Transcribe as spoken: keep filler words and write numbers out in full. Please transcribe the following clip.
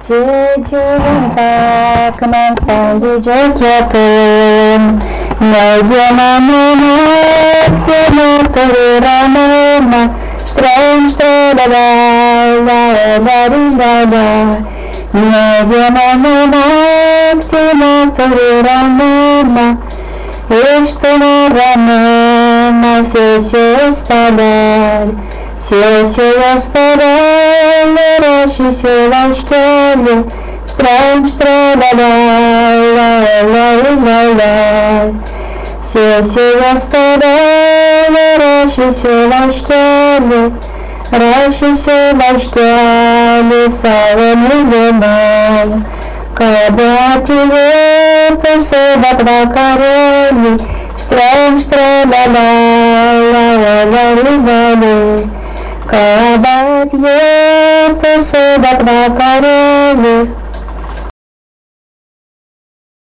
Sėdžiu akmens sąjūdžio kietum, nei dieną, nei naktį neturiu ramumą. Štreim, štrelia, la, la, la, la, la. Nei dieną, nei naktį neturiu ramumą. Ištuma ramumą, sėsiu į stalelį, sėsiu į stalelį, rašysiu laiškelį. Štreim, štrelia, la, la, la, la, la. Sėsiu į stalelį, rašysiu laiškelį, rašysiu laiškelį savo mylimai. Kada atvirtusi bet vakarėlį, štreim, štrelia, la, la, la, la, la, la. Kada atvirtusi bet vakarėlį,